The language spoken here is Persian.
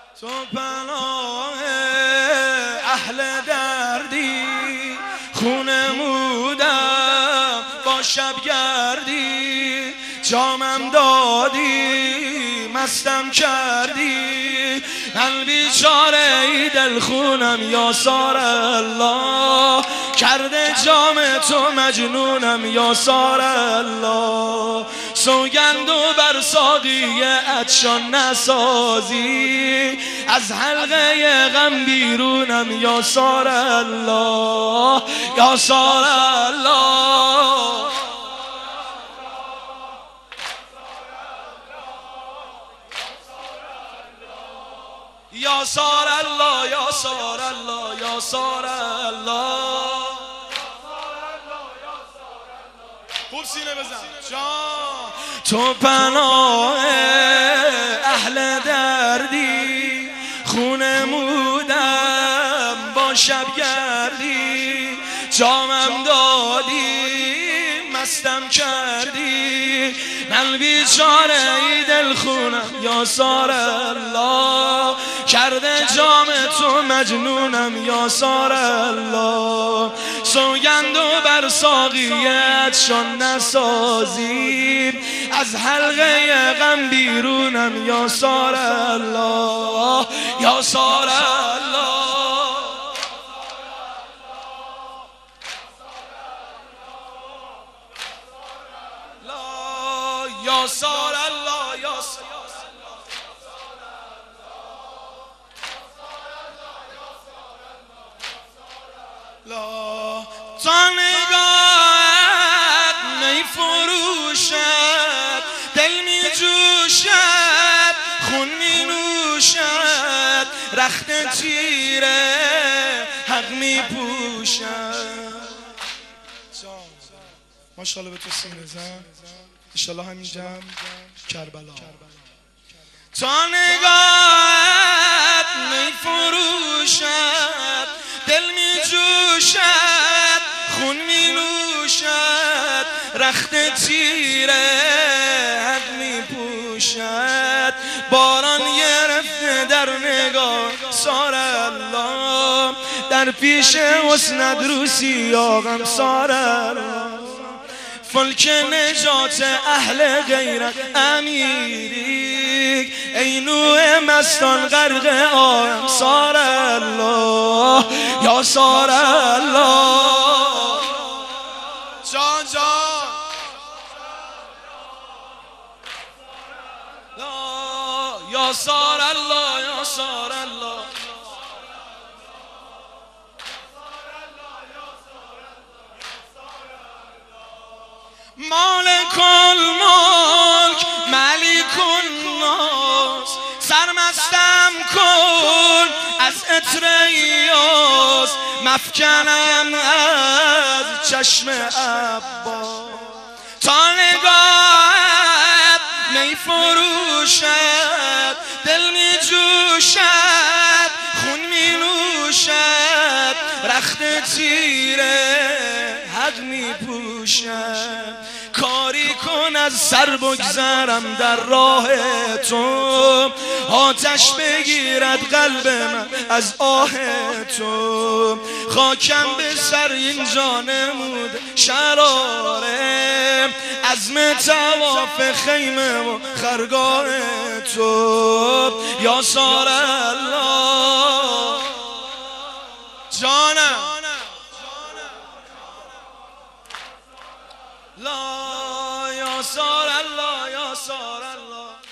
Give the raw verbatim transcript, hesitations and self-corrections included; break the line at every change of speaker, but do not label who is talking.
تو پناه اهل دردی، خونمودم با شبگردی، جامم دادی مستم کردی، من بیچاره ای دلخونم یا سار الله، کرده جام تو مجنونم یا سار الله، سوگندو بر ساقی عطشان نسازی، از حلقه غم بیرونم یا سار الله، یا سار الله. یا سار الله یا سار الله یا سار الله. خوب سینه بزن جان. تو پناه اهل دردی، خونمودم با شبگردی، جامم دادی مستم کردی، من بیچاره ای دلخونم یا سار الله، کرده جام تو مجنونم یا سار الله، سوگندو بر ساقی عطشان نسازی، از حلقه غم بیرونم یا سار الله، یا سار الله. یا سار الله یا سار الله. تا نگاهت می فروشد، دل می جوشد، خون می نوشد، رخت تیره حق می پوشد. ماشاءالله به تو سینه زن، انشالله همین جمع کربلا. تا نگاهت می فروشد، دل می جوشد، خون می نوشد، رخت تیره حق می پوشد، باران گرفته در نگاه سار الله، در پیش حسنت رو سیاهم سار الله، فلک نجات اهل غیرت امیری، ای نوح مستان غرق آهم سار الله، یا سار الله. جان جان یا سار الله یا سار الله. مالک الملک ملیک الناس، سرمستم کن از عطر ایاس، مفکنم از چشم عباس، تا نگاهت می فروشد، دل می جوشد، خون می نوشد، رخت تیره حق می پوشد، کاری کن از سر بگذرم در راه تو، آتش بگیرد قلب من از آه تو، خاکم به سر اینجا نمود شراره، عزم طواف خیمه و خرگاه تو، یا سار الله. جانم لا یا سار الله یا سار الله.